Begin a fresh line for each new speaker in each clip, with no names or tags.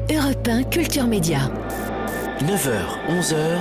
Europe 1 Culture Média.
9h, 11h.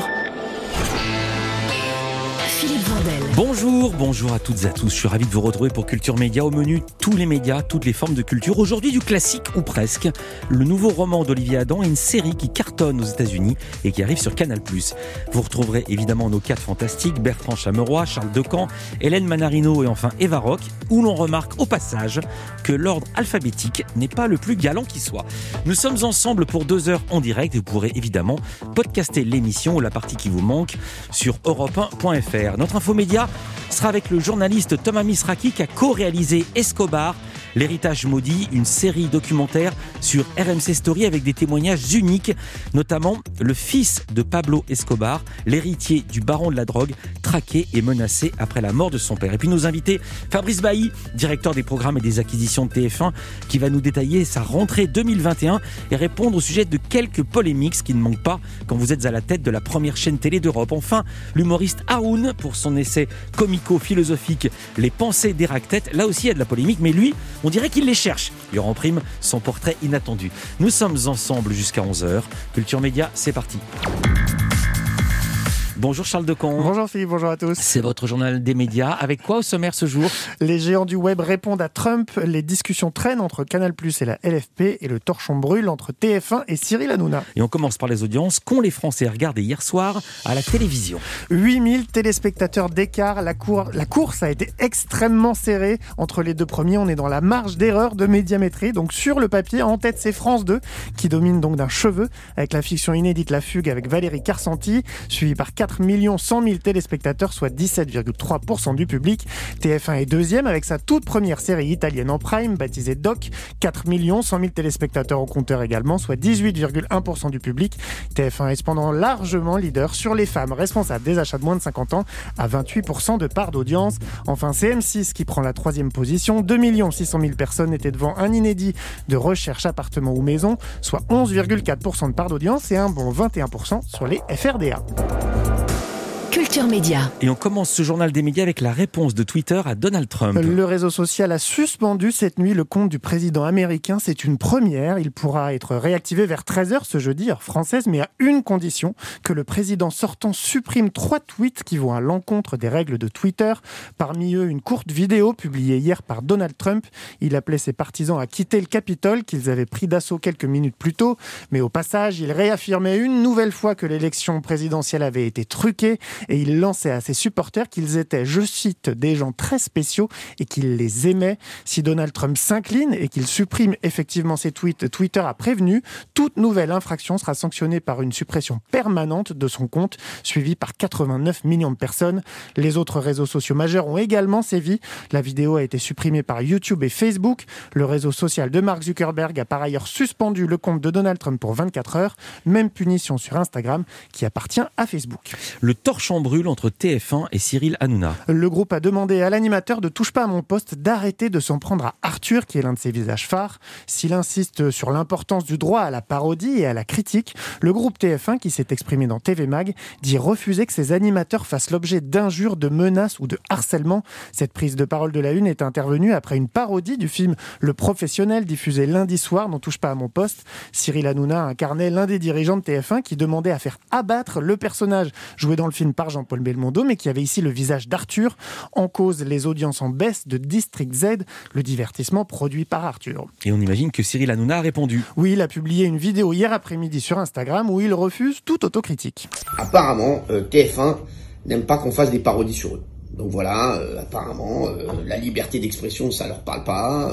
Philippe Vandel.
Bonjour à toutes et à tous. Je suis ravi de vous retrouver pour Culture Média. Au menu, tous les médias, toutes les formes de culture. Aujourd'hui, du classique ou presque. Le nouveau roman d'Olivier Adam et une série qui cartonne aux États-Unis et qui arrive sur Canal+. Vous retrouverez évidemment nos 4 fantastiques, Bertrand Chameroy, Charles Decamp, Hélène Manarino et enfin Eva Rock, où l'on remarque au passage que l'ordre alphabétique n'est pas le plus galant qui soit. Nous sommes ensemble pour 2 heures en direct et vous pourrez évidemment podcaster l'émission ou la partie qui vous manque sur europe1.fr. Notre infomédia sera avec le journaliste Thomas Misraki qui a co-réalisé Escobar, l'héritage maudit, une série documentaire sur RMC Story avec des témoignages uniques, notamment le fils de Pablo Escobar, l'héritier du baron de la drogue, traqué et menacé après la mort de son père. Et puis nos invités, Fabrice Bailly, directeur des programmes et des acquisitions de TF1, qui va nous détailler sa rentrée 2021 et répondre au sujet de quelques polémiques, ce qui ne manque pas quand vous êtes à la tête de la première chaîne télé d'Europe. Enfin, l'humoriste Haroun pour son essai comico-philosophique Les pensées d'Héractète. Là aussi, il y a de la polémique, mais lui, on dirait qu'il les cherche. Il y aura en prime son portrait inattendu. Nous sommes ensemble jusqu'à 11h. Culture Média, c'est parti. Bonjour Charles Decamp.
Bonjour Philippe, bonjour à tous.
C'est votre journal des médias. Avec quoi au sommaire ce jour ?
Les géants du web répondent à Trump. Les discussions traînent entre Canal+ et la LFP et le torchon brûle entre TF1 et Cyril Hanouna.
Et on commence par les audiences qu'ont les Français regardé hier soir à la télévision.
8000 téléspectateurs d'écart. La course a été extrêmement serrée entre les deux premiers. On est dans la marge d'erreur de médiamétrie. Donc sur le papier, en tête, c'est France 2 qui domine donc d'un cheveu avec la fiction inédite La Fugue avec Valérie Carcenti, suivi par 4 100 000 téléspectateurs, soit 17,3% du public. TF1 est deuxième avec sa toute première série italienne en prime, baptisée Doc. 4 100 000 téléspectateurs au compteur également, soit 18,1% du public. TF1 est cependant largement leader sur les femmes responsables des achats de moins de 50 ans, à 28% de part d'audience. Enfin, c'est M6 qui prend la 3e position. 2 600 000 personnes étaient devant un inédit de recherche appartement ou maison, soit 11,4% de part d'audience et un bon 21% sur les FRDA.
Culture Média.
Et on commence ce journal des médias avec la réponse de Twitter à Donald Trump.
Le réseau social a suspendu cette nuit le compte du président américain. C'est une première. Il pourra être réactivé vers 13h ce jeudi, heure française, mais à une condition, que le président sortant supprime 3 tweets qui vont à l'encontre des règles de Twitter. Parmi eux, une courte vidéo publiée hier par Donald Trump. Il appelait ses partisans à quitter le Capitole qu'ils avaient pris d'assaut quelques minutes plus tôt. Mais au passage, il réaffirmait une nouvelle fois que l'élection présidentielle avait été truquée. Et il lançait à ses supporters qu'ils étaient, je cite, des gens très spéciaux et qu'il les aimait. Si Donald Trump s'incline et qu'il supprime effectivement ses tweets, Twitter a prévenu, toute nouvelle infraction sera sanctionnée par une suppression permanente de son compte, suivie par 89 millions de personnes. Les autres réseaux sociaux majeurs ont également sévi. La vidéo a été supprimée par YouTube et Facebook. Le réseau social de Mark Zuckerberg a par ailleurs suspendu le compte de Donald Trump pour 24 heures. Même punition sur Instagram qui appartient à Facebook.
Le torchon brûle entre TF1 et Cyril Hanouna.
Le groupe a demandé à l'animateur de Touche pas à mon poste d'arrêter de s'en prendre à Arthur, qui est l'un de ses visages phares. S'il insiste sur l'importance du droit à la parodie et à la critique, le groupe TF1, qui s'est exprimé dans TV Mag, dit refuser que ses animateurs fassent l'objet d'injures, de menaces ou de harcèlement. Cette prise de parole de la Une est intervenue après une parodie du film Le Professionnel, diffusé lundi soir dans Touche pas à mon poste. Cyril Hanouna incarnait l'un des dirigeants de TF1 qui demandait à faire abattre le personnage joué dans le film par Jean-Paul Belmondo, mais qui avait ici le visage d'Arthur. En cause, les audiences en baisse de District Z, le divertissement produit par Arthur.
Et on imagine que Cyril Hanouna a répondu.
Oui, il a publié une vidéo hier après-midi sur Instagram où il refuse toute autocritique.
Apparemment, TF1 n'aime pas qu'on fasse des parodies sur eux. Donc voilà, apparemment, la liberté d'expression, ça leur parle pas.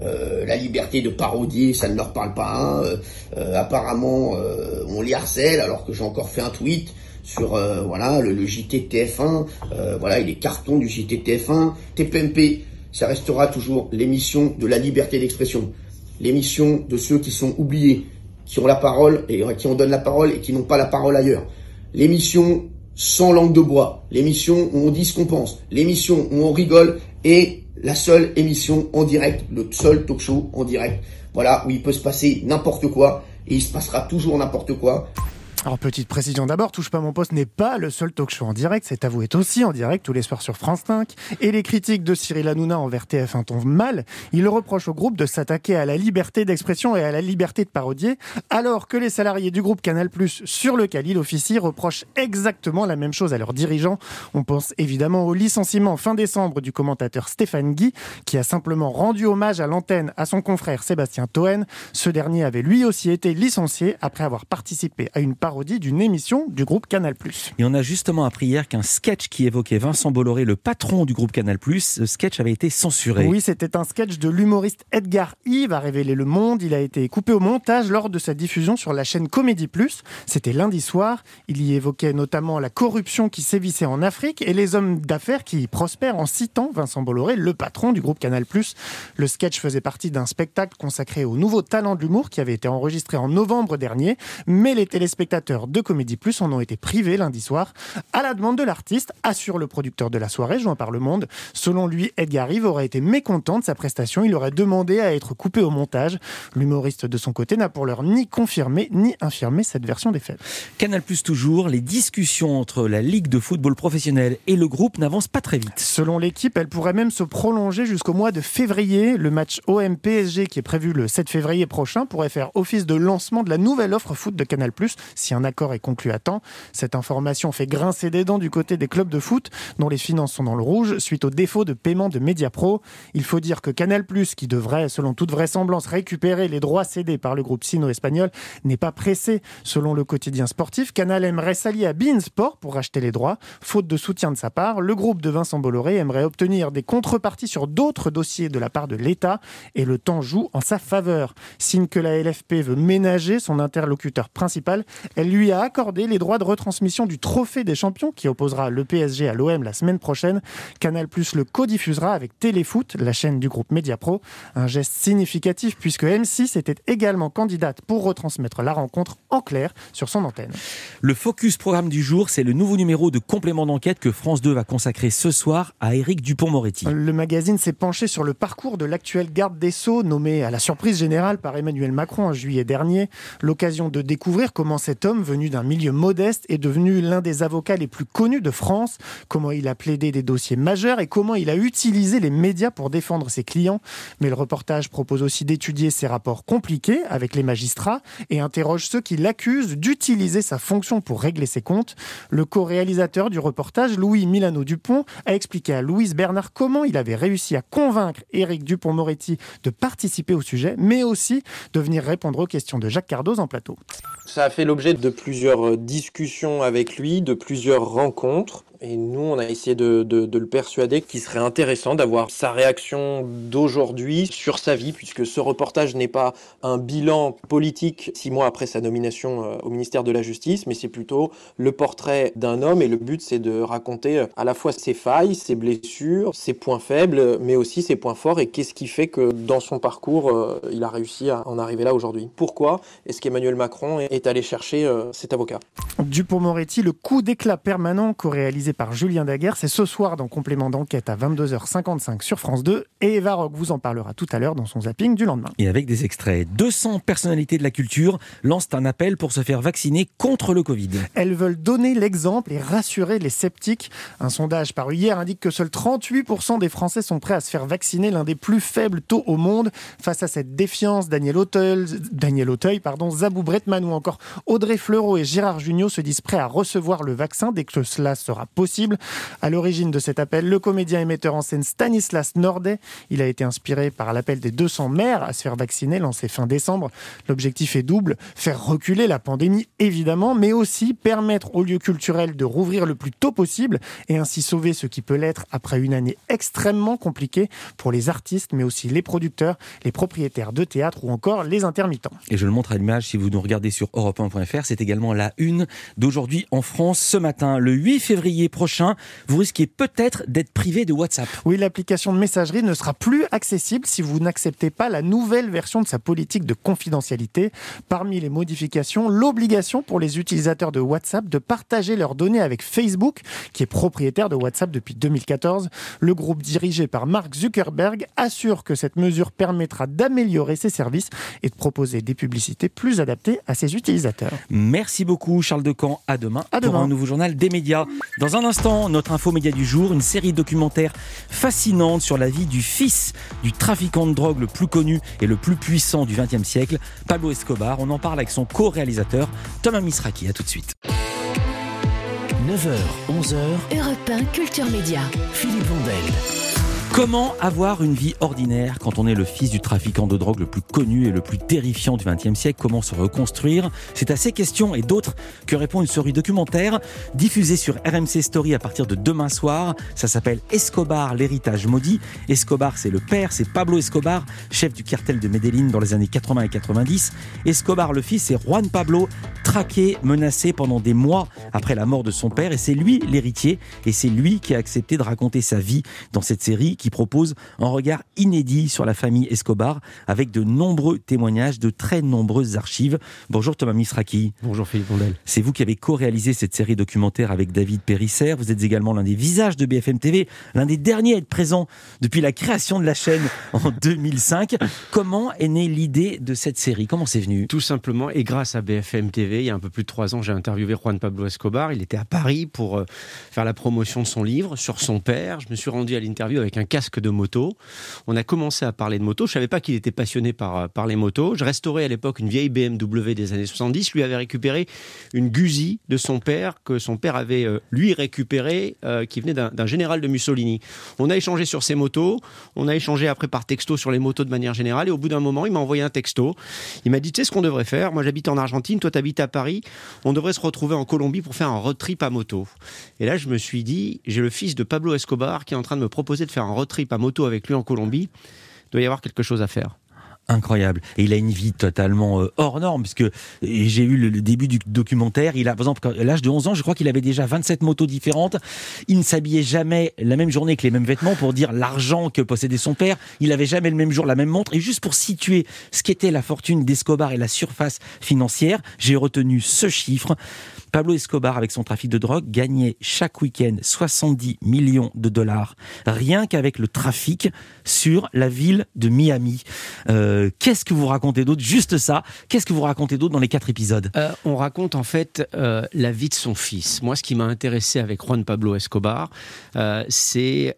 La liberté de parodier, ça ne leur parle pas. Apparemment, on les harcèle alors que j'ai encore fait un tweet sur le JT de TF1, et les cartons du JT de TF1. TPMP, ça restera toujours l'émission de la liberté d'expression, l'émission de ceux qui sont oubliés, qui ont la parole et qui en donnent la parole et qui n'ont pas la parole ailleurs. L'émission sans langue de bois, l'émission où on dit ce qu'on pense, l'émission où on rigole et la seule émission en direct, le seul talk show en direct, où il peut se passer n'importe quoi et il se passera toujours n'importe quoi.
Alors, petite précision d'abord, Touche pas mon poste n'est pas le seul talk show en direct. C'est à vous est aussi en direct tous les soirs sur France 5. Et les critiques de Cyril Hanouna envers TF1 tombent mal. Il reproche au groupe de s'attaquer à la liberté d'expression et à la liberté de parodier, alors que les salariés du groupe Canal+, sur lequel il officie, reprochent exactement la même chose à leurs dirigeants. On pense évidemment au licenciement fin décembre du commentateur Stéphane Guy, qui a simplement rendu hommage à l'antenne à son confrère Sébastien Toen. Ce dernier avait lui aussi été licencié après avoir participé à une parodie d'une émission du groupe Canal+.
Et on a justement appris hier qu'un sketch qui évoquait Vincent Bolloré, le patron du groupe Canal+, ce sketch avait été censuré.
Oui, c'était un sketch de l'humoriste Edgar Yves, a révélé Le Monde. Il a été coupé au montage lors de sa diffusion sur la chaîne Comédie+. C'était lundi soir. Il y évoquait notamment la corruption qui sévissait en Afrique et les hommes d'affaires qui y prospèrent en citant Vincent Bolloré, le patron du groupe Canal+. Le sketch faisait partie d'un spectacle consacré aux nouveaux talents de l'humour qui avait été enregistré en novembre dernier, mais les téléspectateurs de Comédie Plus en ont été privés lundi soir à la demande de l'artiste, assure le producteur de la soirée joint par Le Monde. Selon lui, Edgar Yves aurait été mécontent de sa prestation, il aurait demandé à être coupé au montage. L'humoriste de son côté n'a pour l'heure ni confirmé ni infirmé cette version des faits.
Canal Plus toujours, les discussions entre la Ligue de football professionnel et le groupe n'avancent pas très vite.
Selon l'équipe, elle pourrait même se prolonger jusqu'au mois de février. Le match OM-PSG qui est prévu le 7 février prochain pourrait faire office de lancement de la nouvelle offre foot de Canal+, si un accord est conclu à temps. Cette information fait grincer des dents du côté des clubs de foot, dont les finances sont dans le rouge, suite au défaut de paiement de Mediapro. Il faut dire que Canal+, qui devrait, selon toute vraisemblance, récupérer les droits cédés par le groupe sino-espagnol, n'est pas pressé. Selon le quotidien sportif, Canal aimerait s'allier à beIN Sport pour racheter les droits. Faute de soutien de sa part, le groupe de Vincent Bolloré aimerait obtenir des contreparties sur d'autres dossiers de la part de l'État, et le temps joue en sa faveur. Signe que la LFP veut ménager son interlocuteur principal, elle lui a accordé les droits de retransmission du Trophée des Champions qui opposera le PSG à l'OM la semaine prochaine. Canal+ le codiffusera avec Téléfoot, la chaîne du groupe Mediapro. Un geste significatif puisque M6 était également candidate pour retransmettre la rencontre en clair sur son antenne.
Le focus programme du jour, c'est le nouveau numéro de complément d'enquête que France 2 va consacrer ce soir à Éric Dupond-Moretti.
Le magazine s'est penché sur le parcours de l'actuel garde des Sceaux, nommé à la surprise générale par Emmanuel Macron en juillet dernier. L'occasion de découvrir comment cet homme, venu d'un milieu modeste, est devenu l'un des avocats les plus connus de France, comment il a plaidé des dossiers majeurs et comment il a utilisé les médias pour défendre ses clients. Mais le reportage propose aussi d'étudier ses rapports compliqués avec les magistrats et interroge ceux qui l'accusent d'utiliser sa fonction pour régler ses comptes. Le co-réalisateur du reportage, Louis Milano-Dupont, a expliqué à Louise Bernard comment il avait réussi à convaincre Éric Dupond-Moretti de participer au sujet, mais aussi de venir répondre aux questions de Jacques Cardoz en plateau.
Ça a fait l'objet de plusieurs discussions avec lui, de plusieurs rencontres. Et nous, on a essayé de le persuader qu'il serait intéressant d'avoir sa réaction d'aujourd'hui sur sa vie, puisque ce reportage n'est pas un bilan politique 6 mois après sa nomination au ministère de la Justice, mais c'est plutôt le portrait d'un homme. Et le but, c'est de raconter à la fois ses failles, ses blessures, ses points faibles, mais aussi ses points forts. Et qu'est-ce qui fait que dans son parcours, il a réussi à en arriver là aujourd'hui. Pourquoi est-ce qu'Emmanuel Macron est allé chercher cet avocat ?
Dupond-Moretti, le coup d'éclat permanent co-réalisé par Julien Daguerre, c'est ce soir dans Complément d'enquête à 22h55 sur France 2 et Eva Rock vous en parlera tout à l'heure dans son zapping du lendemain.
Et avec des extraits, 200 personnalités de la culture lancent un appel pour se faire vacciner contre le Covid.
Elles veulent donner l'exemple et rassurer les sceptiques. Un sondage paru hier indique que seuls 38% des Français sont prêts à se faire vacciner, l'un des plus faibles taux au monde. Face à cette défiance, Daniel Auteuil, Zabou Bretman ou encore Audrey Fleurot et Gérard Jugnot se disent prêts à recevoir le vaccin dès que cela sera possible. À l'origine de cet appel, le comédien et metteur en scène Stanislas Nordet. Il a été inspiré par l'appel des 200 maires à se faire vacciner lancé fin décembre. L'objectif est double, faire reculer la pandémie évidemment, mais aussi permettre aux lieux culturels de rouvrir le plus tôt possible et ainsi sauver ce qui peut l'être après une année extrêmement compliquée pour les artistes, mais aussi les producteurs, les propriétaires de théâtre ou encore les intermittents.
Et je le montre à l'image si vous nous regardez sur europe1.fr, c'est également la une d'aujourd'hui en France ce matin, le 8 février février prochain, vous risquez peut-être d'être privé de WhatsApp.
Oui, l'application de messagerie ne sera plus accessible si vous n'acceptez pas la nouvelle version de sa politique de confidentialité. Parmi les modifications, l'obligation pour les utilisateurs de WhatsApp de partager leurs données avec Facebook, qui est propriétaire de WhatsApp depuis 2014. Le groupe dirigé par Mark Zuckerberg assure que cette mesure permettra d'améliorer ses services et de proposer des publicités plus adaptées à ses utilisateurs.
Merci beaucoup Charles Decamp, à demain pour un nouveau journal des médias. Dans un instant, notre info média du jour, une série documentaire fascinante sur la vie du fils du trafiquant de drogue le plus connu et le plus puissant du XXe siècle, Pablo Escobar. On en parle avec son co-réalisateur Thomas Misraki. À tout de suite.
9h, 11h,
Europe 1 Culture Média.
Philippe Vandel.
Comment avoir une vie ordinaire quand on est le fils du trafiquant de drogue le plus connu et le plus terrifiant du XXe siècle? Comment se reconstruire? C'est à ces questions et d'autres que répond une série documentaire diffusée sur RMC Story à partir de demain soir. Ça s'appelle Escobar, l'héritage maudit. Escobar, c'est le père, c'est Pablo Escobar, chef du cartel de Medellín dans les années 80 et 90. Escobar, le fils, c'est Juan Pablo, traqué, menacé pendant des mois après la mort de son père. Et c'est lui l'héritier, et c'est lui qui a accepté de raconter sa vie dans cette série qui propose un regard inédit sur la famille Escobar avec de nombreux témoignages, de très nombreuses archives. Bonjour Thomas Misraki.
Bonjour Philippe Vandel.
C'est vous qui avez co-réalisé cette série documentaire avec David Périsser. Vous êtes également l'un des visages de BFM TV, l'un des derniers à être présent depuis la création de la chaîne en 2005. Comment est née l'idée de cette série? Comment c'est venu?
Tout simplement, et grâce à BFM TV, il y a un peu plus de 3 ans, j'ai interviewé Juan Pablo Escobar. Il était à Paris pour faire la promotion de son livre sur son père. Je me suis rendu à l'interview avec un casque de moto. On a commencé à parler de moto. Je ne savais pas qu'il était passionné par les motos. Je restaurais à l'époque une vieille BMW des années 70. Lui avait récupéré une Guzzi de son père, que son père avait lui récupéré, qui venait d'un général de Mussolini. On a échangé sur ces motos. On a échangé après par texto sur les motos de manière générale. Et au bout d'un moment, il m'a envoyé un texto. Il m'a dit, tu sais ce qu'on devrait faire? Moi, j'habite en Argentine. Toi, tu habites à Paris. On devrait se retrouver en Colombie pour faire un road trip à moto. Et là, je me suis dit, j'ai le fils de Pablo Escobar qui est en train de me proposer de faire un road trip à moto avec lui en Colombie. Il doit y avoir quelque chose à faire.
Incroyable. Et il a une vie totalement hors norme, puisque j'ai eu le début du documentaire. Il a, par exemple, à l'âge de 11 ans, je crois qu'il avait déjà 27 motos différentes. Il ne s'habillait jamais la même journée avec les mêmes vêtements pour dire l'argent que possédait son père. Il n'avait jamais le même jour la même montre. Et juste pour situer ce qu'était la fortune d'Escobar et la surface financière, j'ai retenu ce chiffre. Pablo Escobar, avec son trafic de drogue, gagnait chaque week-end 70 millions de dollars, rien qu'avec le trafic sur la ville de Miami. Qu'est-ce que vous racontez d'autre? Juste ça. Qu'est-ce que vous racontez d'autre dans les 4 épisodes?
On raconte en fait la vie de son fils. Moi, ce qui m'a intéressé avec Juan Pablo Escobar, c'est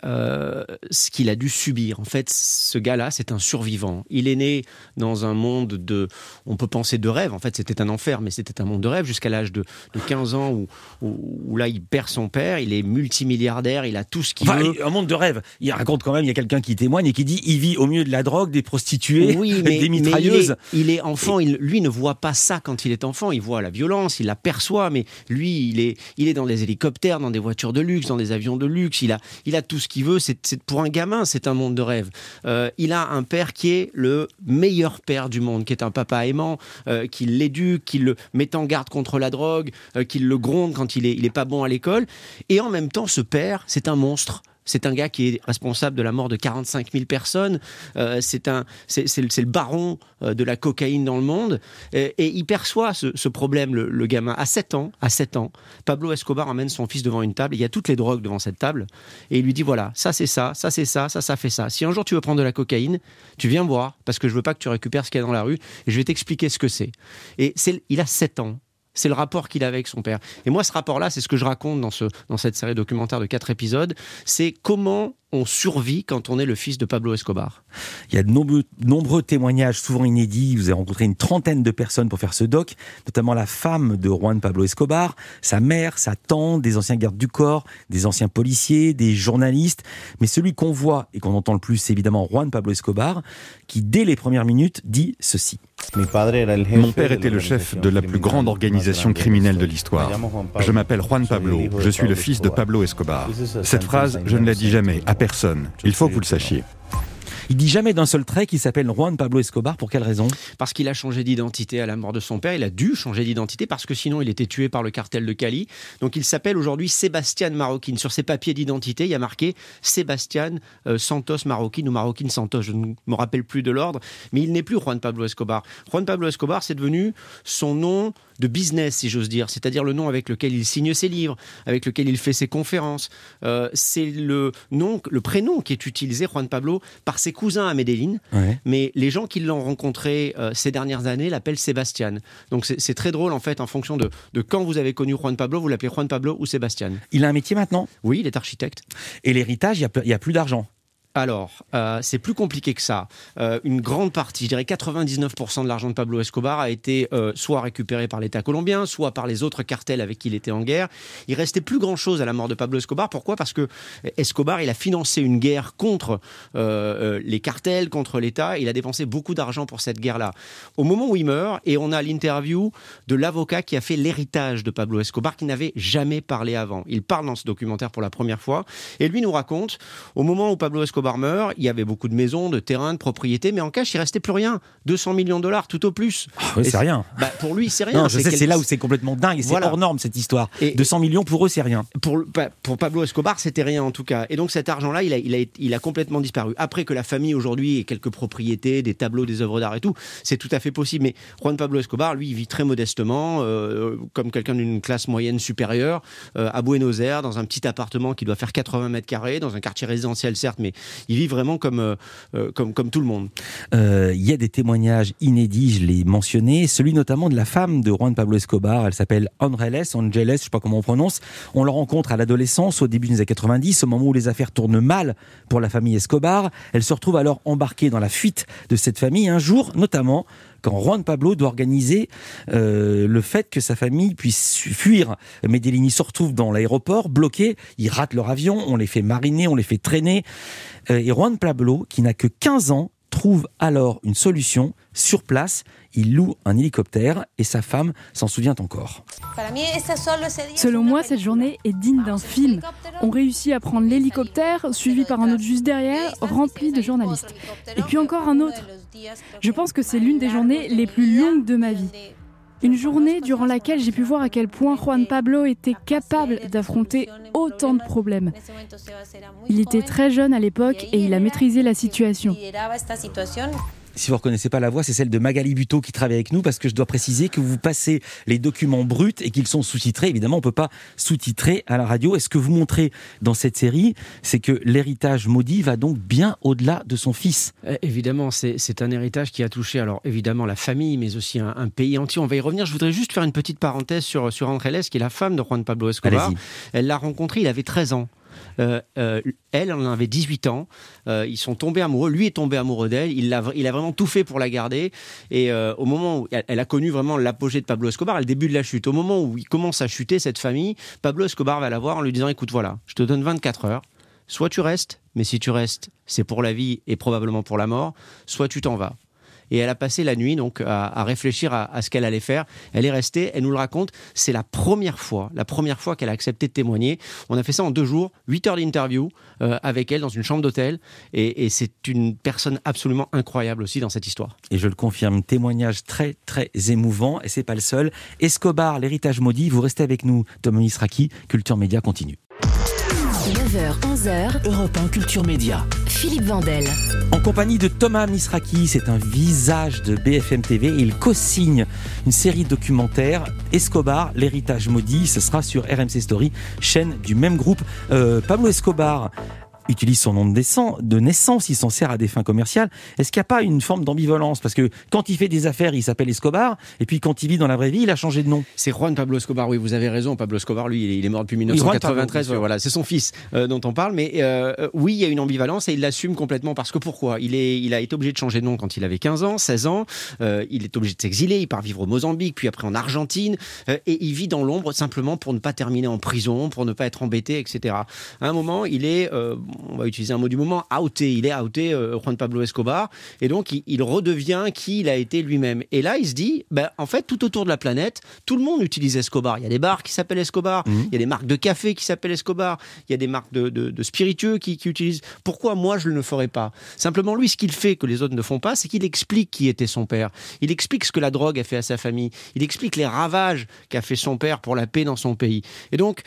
ce qu'il a dû subir. En fait, ce gars-là, c'est un survivant. Il est né dans un monde on peut penser de rêve. En fait, c'était un enfer, mais c'était un monde de rêve jusqu'à l'âge de 15 ans où là, il perd son père. Il est multimilliardaire, il a tout ce qu'il veut.
Un monde de rêve. Il raconte quand même, il y a quelqu'un qui témoigne et qui dit il vit au milieu de la drogue, des prostituées, des mitrailleuses.
Mais il est enfant, lui ne voit pas ça quand il est enfant. Il voit la violence, il l'aperçoit, mais lui, il est dans des hélicoptères, dans des voitures de luxe, dans des avions de luxe. Il a tout ce qu'il veut. C'est pour un gamin, c'est un monde de rêve. Il a un père qui est le meilleur père du monde, qui est un papa aimant, qui l'éduque, qui le met en garde contre la drogue, qui le gronde quand il est pas bon à l'école. Et en même temps, ce père, c'est un monstre. C'est un gars qui est responsable de la mort de 45 000 personnes. C'est le baron de la cocaïne dans le monde. Et il perçoit ce problème, le gamin. À 7 ans, Pablo Escobar emmène son fils devant une table. Il y a toutes les drogues devant cette table. Et il lui dit, voilà, ça c'est ça, ça c'est ça, ça fait ça. Si un jour tu veux prendre de la cocaïne, tu viens me voir, parce que je veux pas que tu récupères ce qu'il y a dans la rue, et je vais t'expliquer ce que c'est. Et il a 7 ans. C'est le rapport qu'il a avec son père. Et moi, ce rapport-là, c'est ce que je raconte dans cette série documentaire de 4 épisodes. C'est comment on survit quand on est le fils de Pablo Escobar.
Il y a de nombreux témoignages, souvent inédits. Vous avez rencontré une trentaine de personnes pour faire ce doc, notamment la femme de Juan Pablo Escobar, sa mère, sa tante, des anciens gardes du corps, des anciens policiers, des journalistes. Mais celui qu'on voit et qu'on entend le plus, c'est évidemment Juan Pablo Escobar, qui, dès les premières minutes, dit ceci.
Mon père était le chef de la plus grande organisation criminelle de l'histoire. Je m'appelle Juan Pablo, je suis le fils de Pablo Escobar. Cette phrase, je ne la dis jamais, à personne. Il faut que vous le sachiez.
Il dit jamais d'un seul trait qu'il s'appelle Juan Pablo Escobar. Pour quelle raison ?
Parce qu'il a changé d'identité à la mort de son père. Il a dú changer d'identité parce que sinon il était tué par le cartel de Cali. Donc il s'appelle aujourd'hui Sebastián Marroquín. Sur ses papiers d'identité, il y a marqué Sebastián Santos Marroquín ou Marroquín Santos. Je ne me rappelle plus de l'ordre, mais il n'est plus Juan Pablo Escobar. Juan Pablo Escobar, c'est devenu son nom de business, si j'ose dire, c'est-à-dire le nom avec lequel il signe ses livres, avec lequel il fait ses conférences. C'est le prénom qui est utilisé, Juan Pablo, par ses cousins à Medellín, mais les gens qui l'ont rencontré ces dernières années l'appellent Sebastián. Donc c'est très drôle en fait, en fonction de quand vous avez connu Juan Pablo, vous l'appelez Juan Pablo ou Sebastián.
Il a un métier maintenant ?
Oui, il est architecte.
Et l'héritage, il y a plus d'argent.
Alors, c'est plus compliqué que ça. Une grande partie, je dirais 99% de l'argent de Pablo Escobar a été soit récupéré par l'État colombien, soit par les autres cartels avec qui il était en guerre. Il restait plus grand-chose à la mort de Pablo Escobar. Pourquoi ? Parce que Escobar, il a financé une guerre contre les cartels, contre l'État. Il a dépensé beaucoup d'argent pour cette guerre-là. Au moment où il meurt, et on a l'interview de l'avocat qui a fait l'héritage de Pablo Escobar, qui n'avait jamais parlé avant. Il parle dans ce documentaire pour la première fois, et lui nous raconte, au moment où Pablo Escobar meurt, il y avait beaucoup de maisons, de terrains, de propriétés, mais en cash, il restait plus rien. 200 millions de dollars, tout au plus.
Oui, c'est rien.
Pour lui, c'est rien.
Non, c'est là où c'est complètement dingue. Et
voilà.
C'est hors norme, cette histoire.
Et
200 millions, pour eux, c'est rien.
Pour Pablo Escobar, c'était rien, en tout cas. Et donc, cet argent-là, il a complètement disparu. Après que la famille, aujourd'hui, ait quelques propriétés, des tableaux, des œuvres d'art et tout, c'est tout à fait possible. Mais Juan Pablo Escobar, lui, il vit très modestement, comme quelqu'un d'une classe moyenne supérieure, à Buenos Aires, dans un petit appartement qui doit faire 80 mètres carrés, dans un quartier résidentiel, certes, mais il vit vraiment comme tout le monde.
Il y a des témoignages inédits, je l'ai mentionné, celui notamment de la femme de Juan Pablo Escobar, elle s'appelle Angeles, je sais pas comment on prononce. On la rencontre à l'adolescence, au début des années 90, au moment où les affaires tournent mal pour la famille Escobar. Elle se retrouve alors embarquée dans la fuite de cette famille, un jour notamment, quand Juan Pablo doit organiser le fait que sa famille puisse fuir. Medellín, ils se retrouvent dans l'aéroport, bloqués, ils ratent leur avion, on les fait mariner, on les fait traîner. Et Juan Pablo, qui n'a que 15 ans, trouve alors une solution sur place. Il loue un hélicoptère et sa femme s'en souvient encore.
Selon moi, cette journée est digne d'un film. On réussit à prendre l'hélicoptère, suivi par un autre juste derrière, rempli de journalistes. Et puis encore un autre. Je pense que c'est l'une des journées les plus longues de ma vie. Une journée durant laquelle j'ai pu voir à quel point Juan Pablo était capable d'affronter autant de problèmes. Il était très jeune à l'époque et il a maîtrisé la situation.
Si vous ne reconnaissez pas la voix, c'est celle de Magali Buteau qui travaille avec nous, parce que je dois préciser que vous passez les documents bruts et qu'ils sont sous-titrés. Évidemment, on ne peut pas sous-titrer à la radio. Et ce que vous montrez dans cette série, c'est que l'héritage maudit va donc bien au-delà de son fils.
Évidemment, c'est un héritage qui a touché, alors évidemment, la famille, mais aussi un pays entier. On va y revenir. Je voudrais juste faire une petite parenthèse sur Angeles, qui est la femme de Juan Pablo Escobar.
Allez-y.
Elle l'a rencontré, il avait 13 ans. Elle en avait 18 ans. Ils sont tombés amoureux. Lui est tombé amoureux d'elle. Il a vraiment tout fait pour la garder. Et au moment où elle a connu vraiment l'apogée de Pablo Escobar, le début de la chute, au moment où il commence à chuter, cette famille, Pablo Escobar va la voir en lui disant: écoute, voilà, je te donne 24 heures. Soit tu restes, mais si tu restes, c'est pour la vie et probablement pour la mort. Soit tu t'en vas. Et elle a passé la nuit donc à réfléchir à ce qu'elle allait faire. Elle est restée, elle nous le raconte, c'est la première fois qu'elle a accepté de témoigner. On a fait ça en 2 jours, 8 heures d'interview avec elle dans une chambre d'hôtel. Et c'est une personne absolument incroyable aussi dans cette histoire.
Et je le confirme, témoignage très très émouvant, et c'est pas le seul. Escobar, l'héritage maudit, vous restez avec nous. Thomas Misraki, Culture Média continue.
9h, 11h,
Europe 1 Culture Média.
Philippe Vandel.
En compagnie de Thomas Misraki, c'est un visage de BFM TV. Il co-signe une série de documentaires. Escobar, l'héritage maudit, ce sera sur RMC Story, chaîne du même groupe. Pablo Escobar utilise son nom de naissance, il s'en sert à des fins commerciales. Est-ce qu'il n'y a pas une forme d'ambivalence ? Parce que quand il fait des affaires, il s'appelle Escobar, et puis quand il vit dans la vraie vie, il a changé de nom.
C'est Juan Pablo Escobar, oui, vous avez raison. Pablo Escobar, lui, il est mort depuis 1993.
Pablo,
voilà, c'est son fils dont on parle. Mais oui, il y a une ambivalence et il l'assume complètement. Parce que pourquoi ? Il a été obligé de changer de nom quand il avait 15 ans, 16 ans. Il est obligé de s'exiler. Il part vivre au Mozambique, puis après en Argentine. Et il vit dans l'ombre simplement pour ne pas terminer en prison, pour ne pas être embêté, etc. À un moment, il est on va utiliser un mot du moment, outé. Il est outé, Juan Pablo Escobar, et donc il redevient qui il a été lui-même. Et là, il se dit, en fait, tout autour de la planète, tout le monde utilise Escobar. Il y a des bars qui s'appellent Escobar, il y a des marques de café qui s'appellent Escobar, il y a des marques de spiritueux qui utilisent. Pourquoi moi je ne le ferais pas? Simplement, lui, ce qu'il fait que les autres ne font pas, c'est qu'il explique qui était son père. Il explique ce que la drogue a fait à sa famille. Il explique les ravages qu'a fait son père pour la paix dans son pays. Et donc,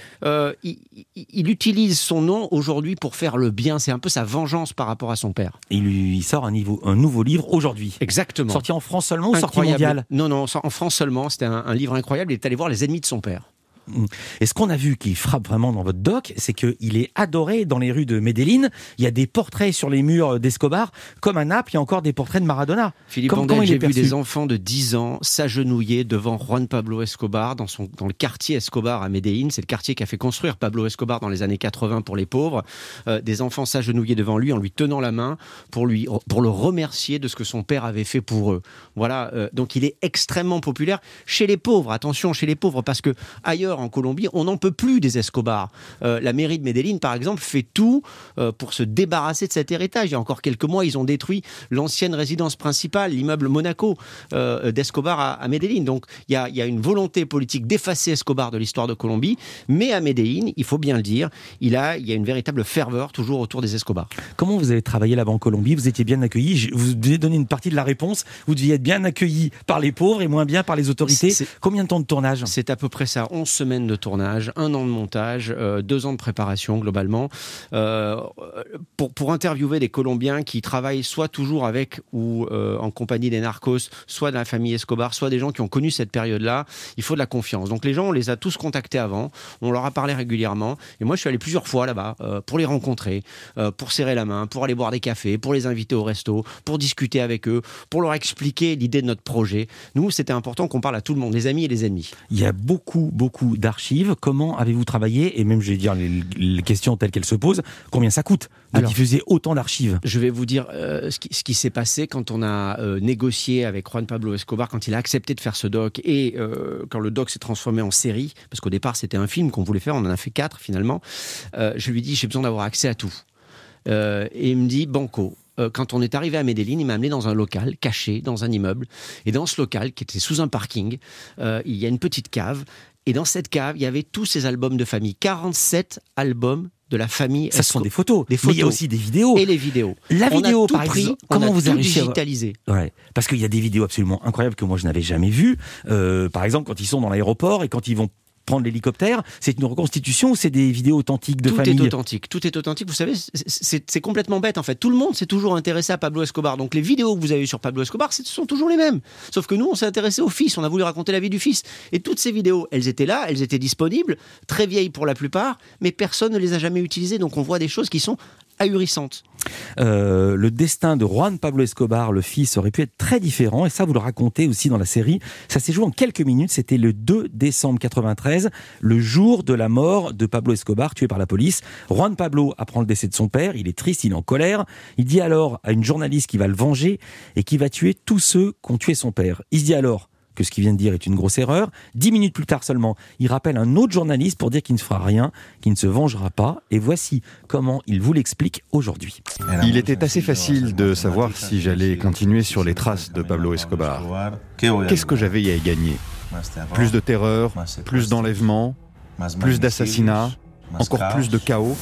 il utilise son nom aujourd'hui pour faire le bien. C'est un peu sa vengeance par rapport à son père.
Il sort un nouveau livre aujourd'hui.
Exactement.
Sorti en France seulement ou sorti mondial?
Non, en France seulement. C'était un livre incroyable. Il est allé voir les ennemis de son père.
Et ce qu'on a vu qui frappe vraiment dans votre doc, c'est qu'il est adoré dans les rues de Medellín. Il y a des portraits sur les murs d'Escobar, comme à Naples, il y a encore des portraits de Maradona.
Philippe Vandel, j'ai vu des enfants de 10 ans s'agenouiller devant Juan Pablo Escobar dans le quartier Escobar à Medellín. C'est le quartier qui a fait construire Pablo Escobar dans les années 80 pour les pauvres. Des enfants s'agenouillaient devant lui en lui tenant la main pour le remercier de ce que son père avait fait pour eux. Voilà. Donc il est extrêmement populaire chez les pauvres. Attention, chez les pauvres, parce que ailleurs en Colombie, on n'en peut plus des Escobar. La mairie de Medellín, par exemple, fait tout pour se débarrasser de cet héritage. Il y a encore quelques mois, ils ont détruit l'ancienne résidence principale, l'immeuble Monaco d'Escobar à Medellín. Donc, il y a une volonté politique d'effacer Escobar de l'histoire de Colombie, mais à Medellín, il faut bien le dire, il y a une véritable ferveur toujours autour des Escobar.
Comment vous avez travaillé là-bas en Colombie? Vous étiez bien accueilli? Vous devez donner une partie de la réponse. Vous deviez être bien accueilli par les pauvres et moins bien par les autorités. Combien de temps de tournage?
C'est à peu près ça, 11 semaines de tournage, 1 an de montage, 2 ans de préparation globalement, pour interviewer des Colombiens qui travaillent soit toujours avec ou en compagnie des narcos, soit de la famille Escobar, soit des gens qui ont connu cette période-là. Il faut de la confiance. Donc les gens, on les a tous contactés avant, on leur a parlé régulièrement, et moi je suis allé plusieurs fois là-bas pour les rencontrer, pour serrer la main, pour aller boire des cafés, pour les inviter au resto, pour discuter avec eux, pour leur expliquer l'idée de notre projet. Nous, c'était important qu'on parle à tout le monde, les amis et les ennemis.
Il y a beaucoup d'archives. Comment avez-vous travaillé? Et même, je vais dire, les questions telles qu'elles se posent, combien ça coûte de diffuser autant d'archives?
Je vais vous dire ce qui s'est passé quand on a négocié avec Juan Pablo Escobar, quand il a accepté de faire ce doc, et quand le doc s'est transformé en série, parce qu'au départ c'était un film qu'on voulait faire, on en a fait 4 finalement. Je lui dis, j'ai besoin d'avoir accès à tout. Et il me dit, banco. Quand on est arrivé à Medellín, il m'a amené dans un local caché, dans un immeuble. Et dans ce local, qui était sous un parking, il y a une petite cave. Et dans cette cave, il y avait tous ces albums de famille. 47 albums de la famille Escobar.
Ça, ce sont des photos. Mais il y a aussi des vidéos.
Et les vidéos.
La vidéo, par exemple, comment vous avez réussi à
digitaliser?
Ouais, parce qu'il y a des vidéos absolument incroyables que moi je n'avais jamais vues. Par exemple, quand ils sont dans l'aéroport et quand ils vont prendre l'hélicoptère, c'est une reconstitution ou c'est des vidéos authentiques de famille?
Tout est authentique. Vous savez, c'est complètement bête en fait. Tout le monde s'est toujours intéressé à Pablo Escobar. Donc les vidéos que vous avez sur Pablo Escobar, ce sont toujours les mêmes. Sauf que nous, on s'est intéressé au fils. On a voulu raconter la vie du fils. Et toutes ces vidéos, elles étaient là, elles étaient disponibles, très vieilles pour la plupart, mais personne ne les a jamais utilisées. Donc on voit des choses qui sont ahurissantes.
Le destin de Juan Pablo Escobar, le fils, aurait pu être très différent, et ça vous le racontez aussi dans la série. Ça s'est joué en quelques minutes, c'était le 2 décembre 93, le jour de la mort de Pablo Escobar, tué par la police. Juan Pablo apprend le décès de son père, il est triste, il est en colère. Il dit alors à une journaliste qui va le venger et qui va tuer tous ceux qui ont tué son père. Il se dit alors que ce qu'il vient de dire est une grosse erreur. 10 minutes plus tard seulement, il rappelle un autre journaliste pour dire qu'il ne fera rien, qu'il ne se vengera pas. Et voici comment il vous l'explique aujourd'hui.
Il était assez facile de savoir si j'allais continuer sur les traces de Pablo Escobar. Qu'est-ce que j'avais à y gagner? Plus de terreur, plus d'enlèvements, plus d'assassinats, encore plus de chaos.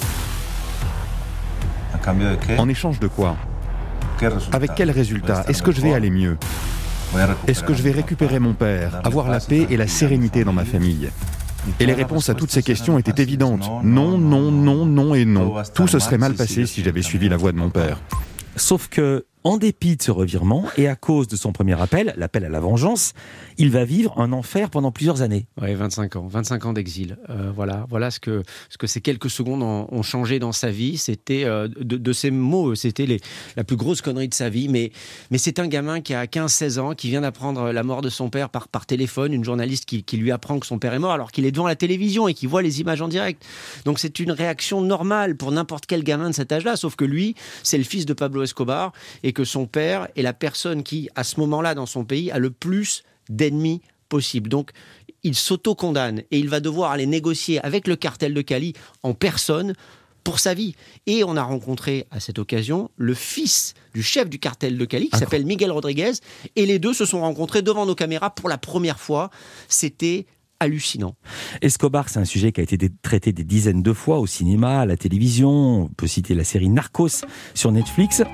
En échange de quoi? Avec quel résultat? Est-ce que je vais aller mieux? Est-ce que je vais récupérer mon père, avoir la paix et la sérénité dans ma famille? Et les réponses à toutes ces questions étaient évidentes. Non, non, non, non et non. Tout se serait mal passé si j'avais suivi la voie de mon père.
Sauf que, en dépit de ce revirement, et à cause de son premier appel, l'appel à la vengeance, il va vivre un enfer pendant plusieurs années.
Oui, 25 ans d'exil. Voilà ce que ces quelques secondes ont changé dans sa vie. C'était de ces mots, c'était la plus grosse connerie de sa vie. Mais c'est un gamin qui a 15-16 ans, qui vient d'apprendre la mort de son père par téléphone, une journaliste qui lui apprend que son père est mort alors qu'il est devant la télévision et qui voit les images en direct. Donc c'est une réaction normale pour n'importe quel gamin de cet âge-là, sauf que lui, c'est le fils de Pablo Escobar et que son père est la personne qui, à ce moment-là dans son pays, a le plus d'ennemis possible. Donc, il s'auto-condamne et il va devoir aller négocier avec le cartel de Cali en personne pour sa vie. Et on a rencontré à cette occasion le fils du chef du cartel de Cali, qui s'appelle Miguel Rodriguez, et les deux se sont rencontrés devant nos caméras pour la première fois. C'était hallucinant.
Escobar, c'est un sujet qui a été traité des dizaines de fois au cinéma, à la télévision. On peut citer la série Narcos sur Netflix.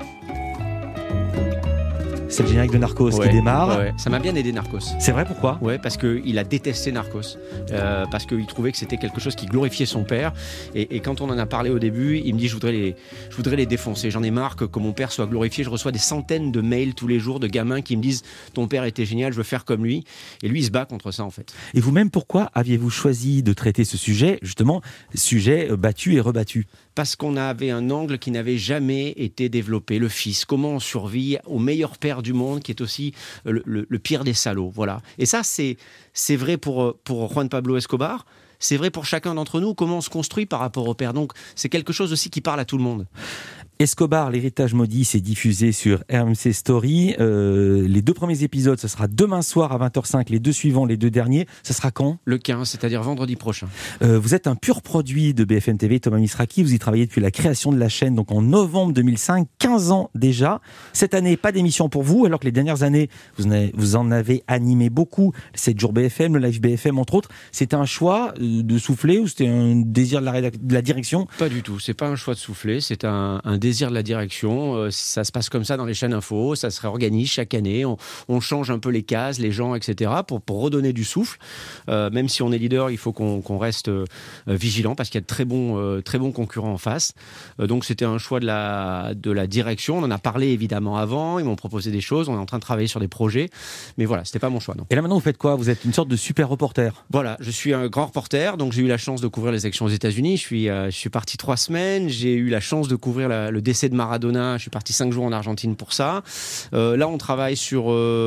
C'est le générique de Narcos qui démarre.
Ouais. Ça m'a bien aidé, Narcos.
C'est vrai, pourquoi ?
Ouais, parce qu'il a détesté Narcos. Parce qu'il trouvait que c'était quelque chose qui glorifiait son père. Et quand on en a parlé au début, il me dit je voudrais les défoncer. J'en ai marre que mon père soit glorifié. Je reçois des centaines de mails tous les jours de gamins qui me disent ton père était génial, je veux faire comme lui. Et lui, il se bat contre ça, en fait.
Et vous-même, pourquoi aviez-vous choisi de traiter ce sujet, justement, sujet battu et rebattu ?
Parce qu'on avait un angle qui n'avait jamais été développé. Le fils, comment on survit au meilleur père du monde, qui est aussi le pire des salauds. Voilà. Et ça, c'est vrai pour Juan Pablo Escobar. C'est vrai pour chacun d'entre nous, comment on se construit par rapport au père. Donc, c'est quelque chose aussi qui parle à tout le monde.
Escobar, l'héritage maudit, s'est diffusé sur RMC Story. Les 2 premiers épisodes, ce sera demain soir à 20h05. Les 2 suivants, les 2 derniers, ce sera quand ?
Le 15, c'est-à-dire vendredi prochain.
Vous êtes un pur produit de BFM TV, Thomas Misraki. Vous y travaillez depuis la création de la chaîne, donc en novembre 2005, 15 ans déjà. Cette année, pas d'émission pour vous, alors que les dernières années, vous en avez animé beaucoup. 7 jours BFM, le Live BFM, entre autres. C'était un choix de souffler ou c'était un désir de la direction ?
Pas du tout. C'est pas un choix de souffler, c'est un désir de la direction. Ça se passe comme ça dans les chaînes info, ça se réorganise chaque année, on change un peu les cases, les gens, etc. pour redonner du souffle. Même si on est leader, il faut qu'on reste vigilant parce qu'il y a de très bons concurrents en face. Donc c'était un choix de la direction. On en a parlé évidemment avant, ils m'ont proposé des choses, on est en train de travailler sur des projets, mais voilà, c'était pas mon choix, non.
Et là maintenant vous faites quoi ? Vous êtes une sorte de super reporter ?
Voilà, je suis un grand reporter, donc j'ai eu la chance de couvrir les élections aux États-Unis. Je suis parti 3 semaines, j'ai eu la chance de couvrir le décès de Maradona, je suis parti 5 jours en Argentine pour ça. Là, on travaille sur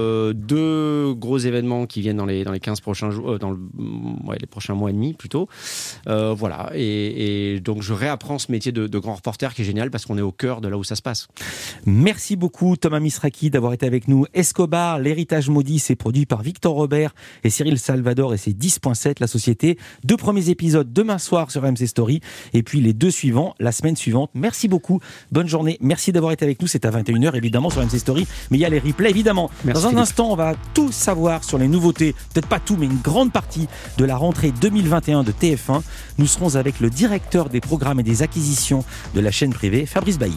2 gros événements qui viennent dans les 15 prochains jours, les prochains mois et demi plutôt. Voilà, et donc je réapprends ce métier de grand reporter qui est génial parce qu'on est au cœur de là où ça se passe.
Merci beaucoup Thomas Misraki d'avoir été avec nous. Escobar, l'héritage maudit, c'est produit par Victor Robert et Cyril Salvador et c'est 10.7 la société. 2 premiers épisodes demain soir sur MC Story et puis les 2 suivants la semaine suivante. Merci beaucoup. Bonne journée. Merci d'avoir été avec nous. C'est à 21h évidemment sur MC Story, mais il y a les replays évidemment.
Merci,
dans un
Philippe.
instant, on va tout savoir sur les nouveautés, peut-être pas tout, mais une grande partie de la rentrée 2021 de TF1. Nous serons avec le directeur des programmes et des acquisitions de la chaîne privée, Fabrice Bailly.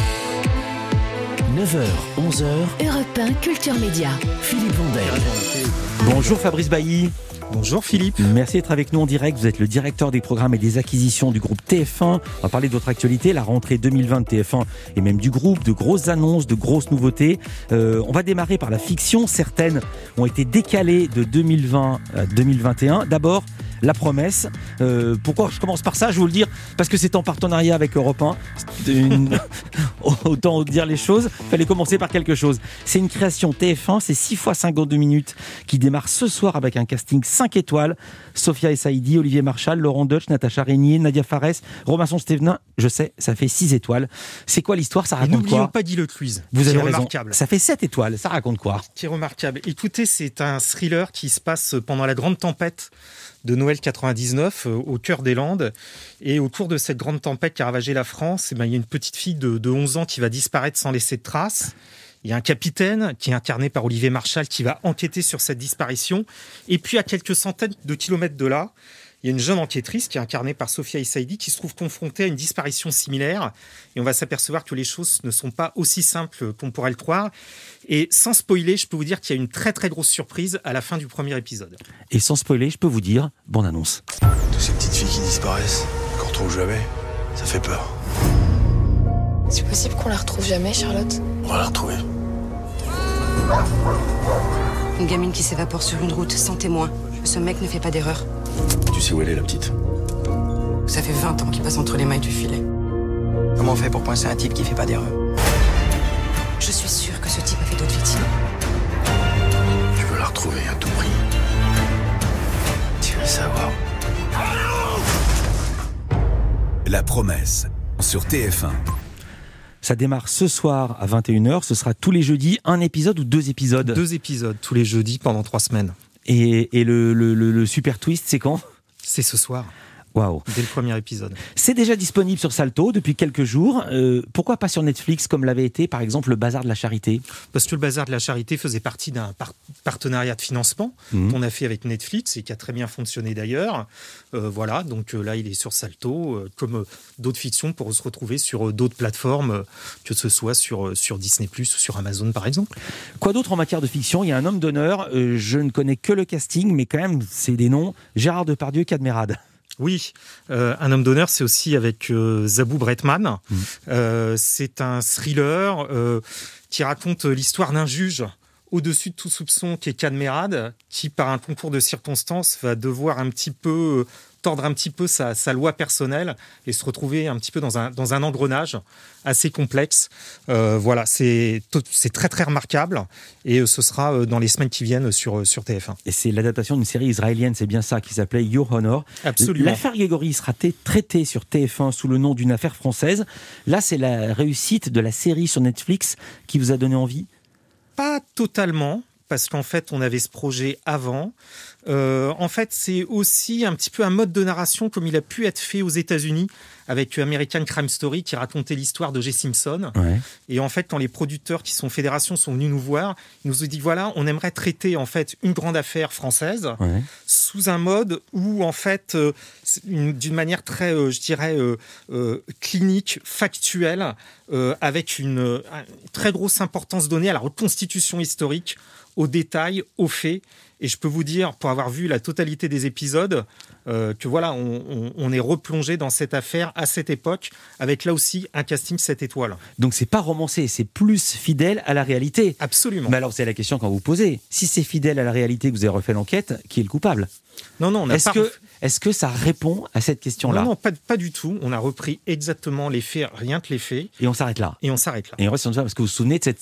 9h, 11h,
Europe 1 Culture Média.
Philippe Vandel.
Bonjour Fabrice Bailly.
Bonjour Philippe.
Merci d'être avec nous en direct. Vous êtes le directeur des programmes et des acquisitions du groupe TF1. On va parler de votre actualité, la rentrée 2020 de TF1 et même du groupe, de grosses annonces, de grosses nouveautés. On va démarrer par la fiction. Certaines ont été décalées de 2020 à 2021. D'abord, La Promesse. Pourquoi je commence par ça ? Je vais vous le dire, parce que c'est en partenariat avec Europe 1. Autant dire les choses. Il fallait commencer par quelque chose. C'est une création TF1, c'est 6 fois 52 minutes qui démarre ce soir avec un casting 5 étoiles. Sophia Essaidi, Olivier Marchal, Laurent Deutsch, Natacha Régnier, Nadia Fares, Robinson Stevenin. Je sais, ça fait 6 étoiles. C'est quoi l'histoire ? Ça raconte quoi ?
N'oublions pas Guy Lecluze.
Vous avez
raison.
Remarquable. Ça fait 7 étoiles. Ça raconte quoi ?
Qui est remarquable. Écoutez, c'est un thriller qui se passe pendant la grande tempête de Noël 99 au cœur des Landes. Et au cours de cette grande tempête qui a ravagé la France, il y a une petite fille de 11 ans qui va disparaître sans laisser de traces. Il y a un capitaine qui est incarné par Olivier Marchal qui va enquêter sur cette disparition. Et puis à quelques centaines de kilomètres de là, il y a une jeune enquêtrice qui est incarnée par Sophia Essaidi qui se trouve confrontée à une disparition similaire. Et on va s'apercevoir que les choses ne sont pas aussi simples qu'on pourrait le croire. Et sans spoiler, je peux vous dire qu'il y a une très très grosse surprise à la fin du premier épisode.
Et sans spoiler, je peux vous dire, bonne annonce.
Toutes ces petites filles qui disparaissent, qu'on retrouve jamais, ça fait peur.
C'est possible qu'on la retrouve jamais, Charlotte ?
On va la retrouver.
Une gamine qui s'évapore sur une route sans témoin. Ce mec ne fait pas d'erreur.
Tu sais où elle est, la petite ?
Ça fait 20 ans qu'il passe entre les mailles du filet.
Comment on fait pour coincer un type qui fait pas d'erreur ?
Je suis sûre que ce type a fait d'autres victimes.
Je veux la retrouver à tout prix. Tu veux savoir ?
La Promesse, sur TF1.
Ça démarre ce soir à 21h. Ce sera tous les jeudis, un épisode ou 2 épisodes ?
2 épisodes tous les jeudis pendant 3 semaines.
Et le super twist, c'est quand ?
C'est ce soir.
Waouh.
Dès le premier épisode.
C'est déjà disponible sur Salto depuis quelques jours. Pourquoi pas sur Netflix comme l'avait été par exemple le Bazar de la Charité ?
Parce que le Bazar de la Charité faisait partie d'un partenariat de financement qu'on a fait avec Netflix et qui a très bien fonctionné d'ailleurs. Voilà, donc là il est sur Salto, comme d'autres fictions pour se retrouver sur d'autres plateformes, que ce soit sur Disney+, ou sur Amazon par exemple.
Quoi d'autre en matière de fiction ? Il y a un homme d'honneur, je ne connais que le casting, mais quand même c'est des noms, Gérard Depardieu, Cadmerade.
Oui, un homme d'honneur, c'est aussi avec Zabou Bretman. C'est un thriller qui raconte l'histoire d'un juge au-dessus de tout soupçon qui est Cadmerade, qui par un concours de circonstances va devoir un petit peu tordre un petit peu sa loi personnelle et se retrouver un petit peu dans un engrenage assez complexe. Voilà, c'est très très remarquable et ce sera dans les semaines qui viennent sur TF1.
Et c'est l'adaptation d'une série israélienne, c'est bien ça, qui s'appelait Your Honor.
Absolument.
L'affaire Grégory sera traitée sur TF1 sous le nom d'une affaire française. Là, c'est la réussite de la série sur Netflix qui vous a donné envie ?
Pas totalement, parce qu'en fait, on avait ce projet avant. En fait, c'est aussi un petit peu un mode de narration comme il a pu être fait aux États-Unis avec American Crime Story qui racontait l'histoire d'O.J. Simpson. Ouais. Et en fait, quand les producteurs qui sont fédération sont venus nous voir, ils nous ont dit voilà, on aimerait traiter en fait une grande affaire française sous un mode où en fait, d'une manière très, je dirais, clinique, factuelle, avec une très grosse importance donnée à la reconstitution historique, aux détails, aux faits. Et je peux vous dire, pour avoir vu la totalité des épisodes, que voilà, on est replongé dans cette affaire à cette époque, avec là aussi un casting 7 étoiles.
Donc c'est pas romancé, c'est plus fidèle à la réalité.
Absolument.
Mais alors c'est la question quand vous posez. Si c'est fidèle à la réalité, que vous avez refait l'enquête, qui est le coupable ?
Non, on n'a pas...
Est-ce que ça répond à cette question-là ?
Non, pas du tout. On a repris exactement les faits, rien que les faits.
Et on s'arrête là.
Et on
reste sur ça, parce que vous vous souvenez de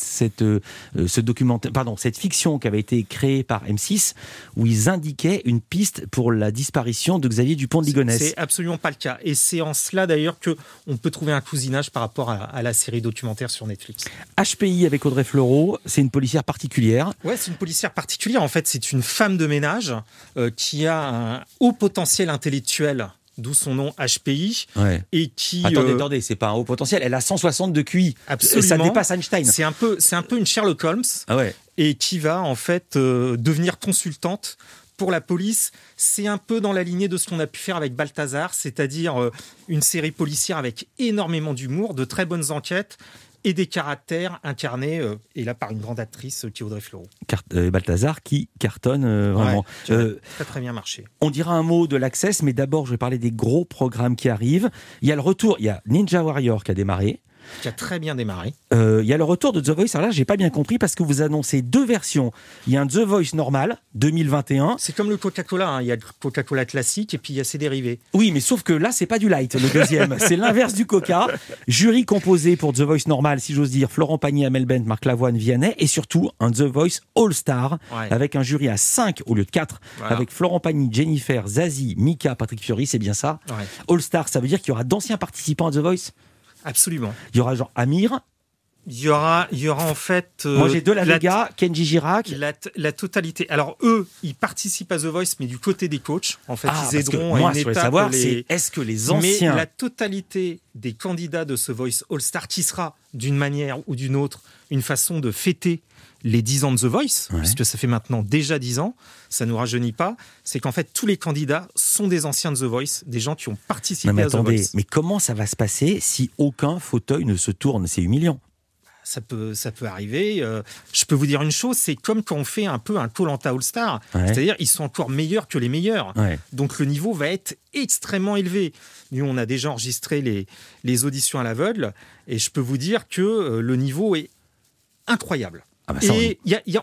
cette fiction qui avait été créée par M6, où ils indiquaient une piste pour la disparition de Xavier Dupont de Ligonnès.
C'est absolument pas le cas. Et c'est en cela d'ailleurs qu'on peut trouver un cousinage par rapport à la série documentaire sur Netflix.
HPI avec Audrey Fleurot, c'est une policière particulière.
Ouais, c'est une policière particulière. En fait, c'est une femme de ménage qui a un haut potentiel intellectuel, d'où son nom HPI, et qui...
Attendez, c'est pas un haut potentiel, elle a 160 de QI.
Absolument.
Ça dépasse Einstein.
C'est un peu une Sherlock Holmes, et qui va en fait devenir consultante pour la police. C'est un peu dans la lignée de ce qu'on a pu faire avec Balthazar, c'est-à-dire une série policière avec énormément d'humour, de très bonnes enquêtes, et des caractères incarnés, et là par une grande actrice qui est Audrey Fleurot.
Balthazar qui cartonne vraiment.
Très très bien marché.
On dira un mot de l'Access, mais d'abord je vais parler des gros programmes qui arrivent. Il y a le retour, il y a Ninja Warrior qui a démarré.
Qui a très bien démarré.
Il y a le retour de The Voice. Alors là, j'ai pas bien compris parce que vous annoncez deux versions. Il y a un The Voice normal, 2021.
C'est comme le Coca-Cola, hein. Il y a le Coca-Cola classique et puis il y a ses dérivés.
Oui, mais sauf que là, c'est pas du light, le deuxième. C'est l'inverse du Coca. Jury composé pour The Voice normal, si j'ose dire, Florent Pagny, Amel Bent, Marc Lavoine, Vianney, et surtout un The Voice All-Star, avec un jury à 5 au lieu de 4, avec Florent Pagny, Jennifer, Zazie, Mika, Patrick Fiori, c'est bien ça. All-Star, ça veut dire qu'il y aura d'anciens participants à The Voice ?
Absolument.
Il y aura genre Amir.
Il y aura en fait...
Moi j'ai De La Vega, Kenji Girac.
La totalité. Alors eux, ils participent à The Voice, mais du côté des coachs. En fait, ils aideront
à
une étape.
Savoir, est-ce que les anciens...
Mais la totalité des candidats de ce Voice All-Star, qui sera d'une manière ou d'une autre une façon de fêter les 10 ans de The Voice, puisque ça fait maintenant déjà 10 ans, ça ne nous rajeunit pas, c'est qu'en fait, tous les candidats sont des anciens de The Voice, des gens qui ont participé à The Voice.
Mais comment ça va se passer si aucun fauteuil ne se tourne ? C'est humiliant.
Ça peut arriver. Je peux vous dire une chose, c'est comme quand on fait un peu un Koh-Lanta All-Star. C'est-à-dire, ils sont encore meilleurs que les meilleurs. Donc, le niveau va être extrêmement élevé. Nous, on a déjà enregistré les auditions à l'aveugle et je peux vous dire que le niveau est incroyable. Et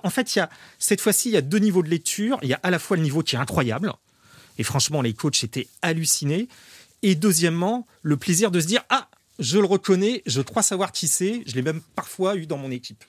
cette fois-ci, il y a deux niveaux de lecture. Il y a à la fois le niveau qui est incroyable, et franchement, les coachs étaient hallucinés. Et deuxièmement, le plaisir de se dire « Ah, je le reconnais, je crois savoir qui c'est. » Je l'ai même parfois eu dans mon équipe.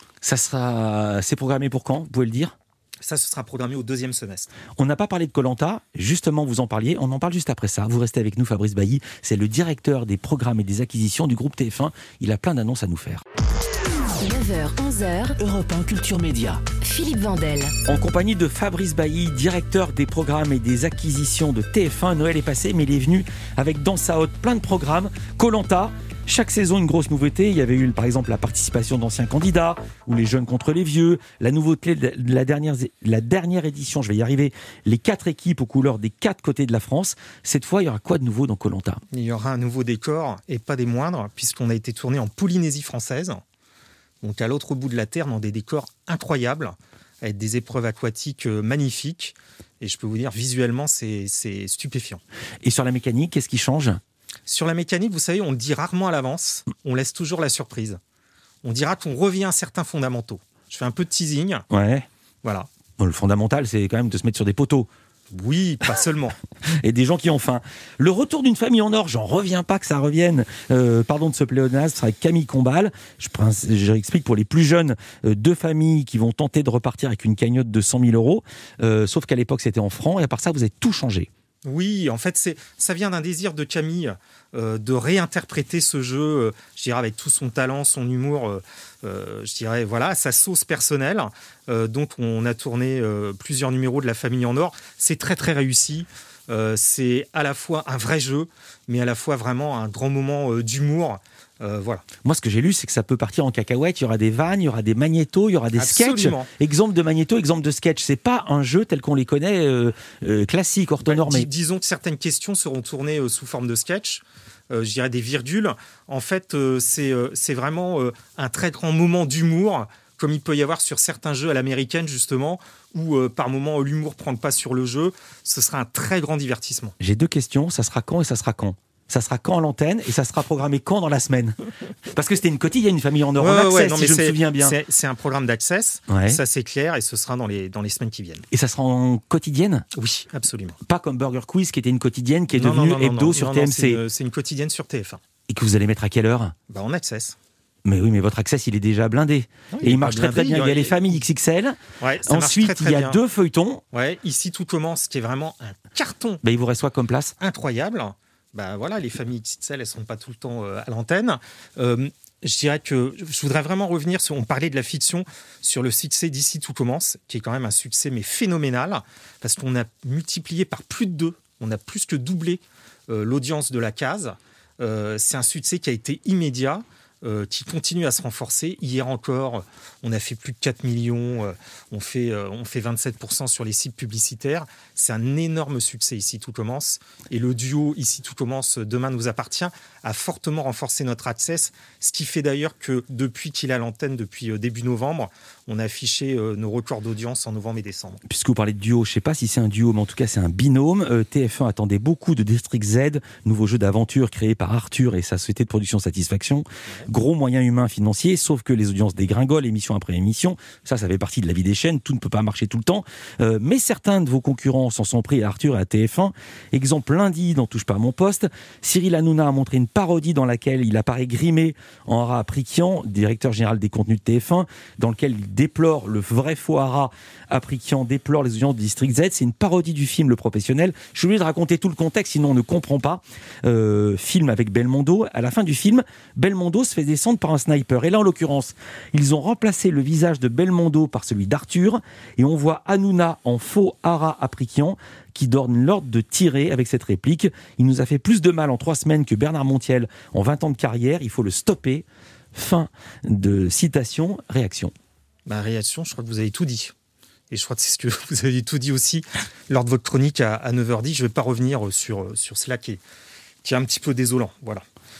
C'est programmé pour quand ? Vous pouvez le dire ?
Ça, ce sera programmé au 2e semestre.
On n'a pas parlé de Koh-Lanta, justement vous en parliez, on en parle juste après ça. Vous restez avec nous, Fabrice Bailly, c'est le directeur des programmes et des acquisitions du groupe TF1. Il a plein d'annonces à nous faire.
9h, 11h,
Europe 1 Culture Média.
Philippe Vandel.
En compagnie de Fabrice Bailly, directeur des programmes et des acquisitions de TF1. Noël est passé, mais il est venu avec dans sa hotte plein de programmes. Koh-Lanta. Chaque saison, une grosse nouveauté. Il y avait eu, par exemple, la participation d'anciens candidats ou les jeunes contre les vieux. La nouveauté de la dernière édition, je vais y arriver, les 4 équipes aux couleurs des 4 côtés de la France. Cette fois, il y aura quoi de nouveau dans Koh-Lanta ?
Il y aura un nouveau décor, et pas des moindres, puisqu'on a été tourné en Polynésie française, donc à l'autre bout de la Terre, dans des décors incroyables, avec des épreuves aquatiques magnifiques. Et je peux vous dire, visuellement, c'est stupéfiant.
Et sur la mécanique, qu'est-ce qui change ?
Sur la mécanique, vous savez, on le dit rarement à l'avance, on laisse toujours la surprise. On dira qu'on revient à certains fondamentaux. Je fais un peu de teasing.
Ouais.
Voilà.
Bon, le fondamental, c'est quand même de se mettre sur des poteaux.
Oui, pas seulement.
Et des gens qui ont faim. Le retour d'une famille en or, j'en reviens pas que ça revienne. Pardon de ce pléonasme, ce sera avec Camille Combal. Je explique pour les plus jeunes, 2 familles qui vont tenter de repartir avec une cagnotte de 100 000 €. Sauf qu'à l'époque, c'était en francs. Et à part ça, vous avez tout changé.
Oui, en fait, ça vient d'un désir de Camille de réinterpréter ce jeu, je dirais, avec tout son talent, son humour, je dirais, voilà, sa sauce personnelle. Donc, on a tourné plusieurs numéros de La Famille en Or. C'est très, très réussi. C'est à la fois un vrai jeu, mais à la fois vraiment un grand moment d'humour. Voilà.
Moi, ce que j'ai lu, c'est que ça peut partir en cacahuète. Il y aura des vannes, il y aura des magnétos, il y aura des
Absolument.
sketchs. Exemple de magnéto, exemple de sketch. C'est pas un jeu tel qu'on les connaît, classique, orthonormé.
Disons que certaines questions seront tournées sous forme de sketch. Je dirais des virgules. En fait, c'est vraiment un très grand moment d'humour, comme il peut y avoir sur certains jeux à l'américaine, justement, où par moment l'humour prend le pas sur le jeu. Ce sera un très grand divertissement.
J'ai 2 questions. Ça sera quand et ça sera quand ? Ça sera quand à l'antenne et ça sera programmé quand dans la semaine ? Parce que c'était une quotidienne, Une Famille en Or, en Access, si je me souviens bien.
C'est un programme d'Access, ça c'est clair, et ce sera dans les semaines qui viennent.
Et ça sera en quotidienne ?
Oui, absolument.
Pas comme Burger Quiz qui était une quotidienne qui est devenue hebdo sur TMC.
C'est une quotidienne sur TF1.
Et que vous allez mettre à quelle heure ?
En Access.
Mais oui, mais votre Access, il est déjà blindé.
Oui,
et il marche très très bien. Il y a les familles XXL.
Ouais,
ensuite,
très, très
il y a
bien.
2 feuilletons.
Ouais, Ici tout commence, qui est vraiment un carton.
Il vous reste quoi comme place ?
Incroyable. Voilà, les familles XXL, elles ne sont pas tout le temps à l'antenne. Je dirais que je voudrais vraiment revenir sur, on parlait de la fiction, sur le succès d'Ici tout commence, qui est quand même un succès mais phénoménal, parce qu'on a multiplié par plus de 2, on a plus que doublé l'audience de la case. C'est un succès qui a été immédiat, qui continue à se renforcer. Hier encore, on a fait plus de 4 millions, on fait 27% sur les sites publicitaires. C'est un énorme succès, Ici tout commence. Et le duo Ici tout commence, Demain nous appartient, a fortement renforcé notre access, ce qui fait d'ailleurs que depuis qu'il est à l'antenne, depuis début novembre, on a affiché nos records d'audience en novembre et décembre.
Puisque vous parlez de duo, je ne sais pas si c'est un duo, mais en tout cas c'est un binôme. TF1 attendait beaucoup de District Z, nouveau jeu d'aventure créé par Arthur et sa société de production Satisfaction. Ouais. Gros moyens humains financiers, sauf que les audiences dégringolent, émission après émission. Ça fait partie de la vie des chaînes, tout ne peut pas marcher tout le temps. Mais certains de vos concurrents s'en sont pris à Arthur et à TF1. Exemple lundi, dans Touche pas à mon poste, Cyril Hanouna a montré une parodie dans laquelle il apparaît grimé en Hara Aprikian, directeur général des contenus de TF1, dans lequel il déplore le vrai faux Hara Aprikian, déplore les audiences de District Z. C'est une parodie du film Le Professionnel. Je suis obligé de raconter tout le contexte, sinon on ne comprend pas. Film avec Belmondo. À la fin du film, Belmondo se fait descendre par un sniper. Et là, en l'occurrence, ils ont remplacé le visage de Belmondo par celui d'Arthur. Et on voit Hanouna en faux Hara Aprikian qui donne l'ordre de tirer avec cette réplique. Il nous a fait plus de mal en 3 semaines que Bernard Montiel en 20 ans de carrière. Il faut le stopper. Fin de citation, réaction.
Réaction, je crois que vous avez tout dit. Et je crois que c'est ce que vous avez tout dit aussi lors de votre chronique à 9h10. Je ne vais pas revenir sur cela qui est un petit peu désolant. Voilà.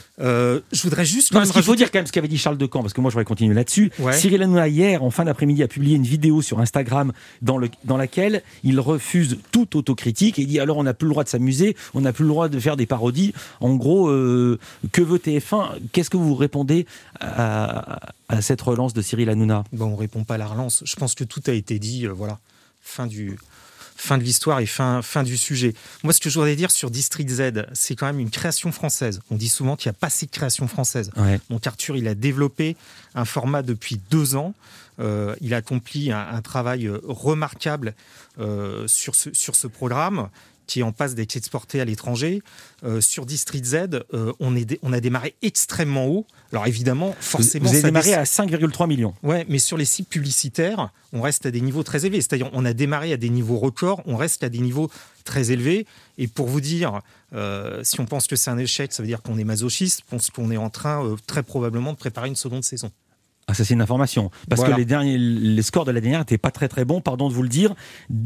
Je voudrais juste...
Il faut dire quand même ce qu'avait dit Charles Decamp, parce que moi je voudrais continuer là-dessus. Ouais. Cyril Hanouna, hier, en fin d'après-midi, a publié une vidéo sur Instagram dans laquelle il refuse toute autocritique et il dit alors on n'a plus le droit de s'amuser, on n'a plus le droit de faire des parodies. En gros, que veut TF1 ? Qu'est-ce que vous répondez à cette relance de Cyril Hanouna ?
On ne répond pas à la relance. Je pense que tout a été dit. Voilà. Fin de l'histoire et fin du sujet. Moi, ce que je voudrais dire sur District Z, c'est quand même une création française. On dit souvent qu'il n'y a pas assez de création française. Ouais. Donc Arthur, il a développé un format depuis 2 ans. Il a accompli un travail remarquable sur ce programme qui est en passe d'être exporté à l'étranger. Sur District Z, on a démarré extrêmement haut. Alors évidemment, forcément...
Vous avez démarré à 5,3 millions.
Ouais, mais sur les cibles publicitaires, on reste à des niveaux très élevés. C'est-à-dire, on a démarré à des niveaux records, on reste à des niveaux très élevés. Et pour vous dire, si on pense que c'est un échec, ça veut dire qu'on est masochiste, on pense qu'on est en train très probablement de préparer une seconde saison.
Ah, ça c'est une information. Parce que les scores de la dernière n'étaient pas très très bons, pardon de vous le dire.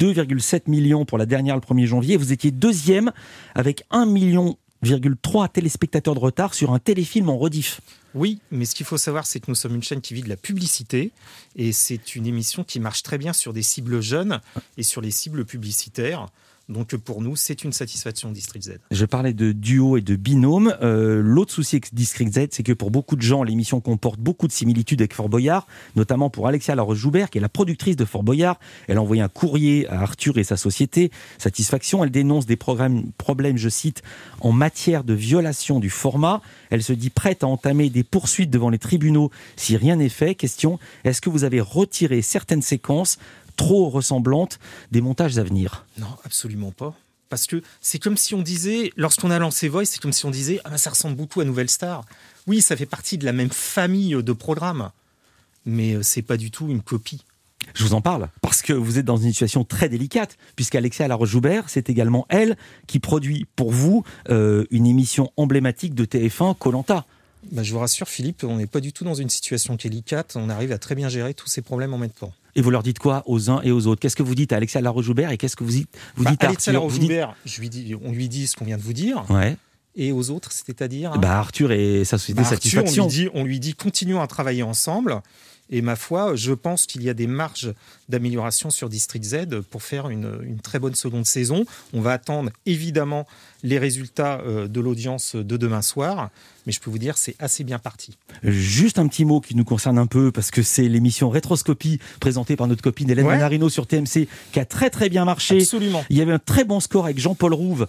2,7 millions pour la dernière le 1er janvier. Vous étiez deuxième avec 1,3 million téléspectateurs de retard sur un téléfilm en rediff.
Oui, mais ce qu'il faut savoir, c'est que nous sommes une chaîne qui vit de la publicité et c'est une émission qui marche très bien sur des cibles jeunes et sur les cibles publicitaires. Donc pour nous, c'est une satisfaction District Z.
Je parlais de duo et de binôme. L'autre souci avec District Z, c'est que pour beaucoup de gens, l'émission comporte beaucoup de similitudes avec Fort Boyard, notamment pour Alexia Laroche-Joubert, qui est la productrice de Fort Boyard. Elle a envoyé un courrier à Arthur et sa société. Satisfaction, elle dénonce des problèmes, je cite, en matière de violation du format. Elle se dit prête à entamer des poursuites devant les tribunaux si rien n'est fait. Question, est-ce que vous avez retiré certaines séquences trop ressemblantes des montages à venir?
Non, absolument pas. Parce que c'est comme si on disait, lorsqu'on a lancé Voice, c'est comme si on disait « Ah, ça ressemble beaucoup à Nouvelle Star ». Oui, ça fait partie de la même famille de programmes, mais c'est pas du tout une copie.
Je vous en parle, parce que vous êtes dans une situation très délicate, puisqu'Alexia Laroche-Joubert, c'est également elle qui produit pour vous une émission emblématique de TF1, Koh-Lanta.
Je vous rassure Philippe, on n'est pas du tout dans une situation délicate, on arrive à très bien gérer tous ces problèmes en même temps.
Et vous leur dites quoi aux uns et aux autres? Qu'est-ce que vous dites à Alexia Laroche-Joubert et qu'est-ce que vous dites à
Alexia Laroche-Joubert, on lui dit ce qu'on vient de vous dire.
Ouais.
Et aux autres, c'est-à-dire
Arthur et sa société Satisfaction.
On lui dit continuons à travailler ensemble. Et ma foi, je pense qu'il y a des marges d'amélioration sur District Z pour faire une très bonne seconde saison. On va attendre évidemment les résultats de l'audience de demain soir, mais je peux vous dire c'est assez bien parti.
Juste un petit mot qui nous concerne un peu, parce que c'est l'émission Rétroscopie présentée par notre copine Hélène Manarino sur TMC qui a très très bien marché.
Absolument.
Il y avait un très bon score avec Jean-Paul Rouve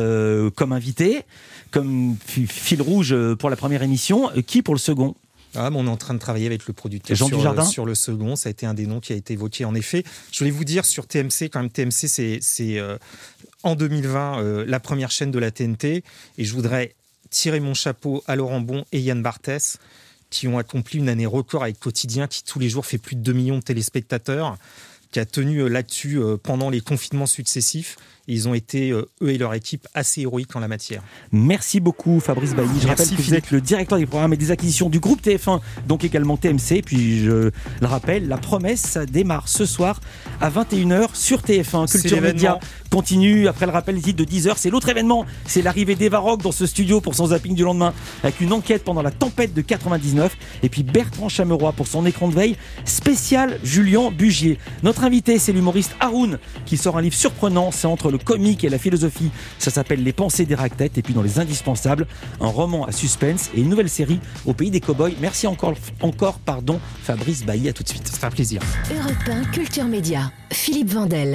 comme invité, comme fil rouge pour la première émission. Qui pour le second?
On est en train de travailler avec le producteur sur le second. Ça a été un des noms qui a été évoqué en effet. Je voulais vous dire sur TMC, quand même TMC c'est en 2020 la première chaîne de la TNT et je voudrais tirer mon chapeau à Laurent Bon et Yann Barthès qui ont accompli une année record avec Quotidien qui tous les jours fait plus de 2 millions de téléspectateurs, qui a tenu là-dessus pendant les confinements successifs. Et ils ont été, eux et leur équipe, assez héroïques en la matière.
Merci beaucoup Fabrice Bailly. Je rappelle que vous êtes le directeur des programmes et des acquisitions du groupe TF1, donc également TMC. Puis je le rappelle, La Promesse, ça démarre ce soir à 21h sur TF1. Culture Média continue après le rappel des titres de 10h. C'est l'autre événement, c'est l'arrivée d'Eva Rock dans ce studio pour son zapping du lendemain, avec une enquête pendant la tempête de 99. Et puis Bertrand Chameroy pour son écran de veille spécial Julien Bugier. Notre invité, c'est l'humoriste Haroun, qui sort un livre surprenant. C'est entre le comique et la philosophie. Ça s'appelle Les pensées d'Héraclète. Et puis dans Les Indispensables, un roman à suspense et une nouvelle série au pays des cow-boys. Merci encore Fabrice Bailly. À tout de suite.
C'est un plaisir.
Europe 1 Culture Média. Philippe Vandel.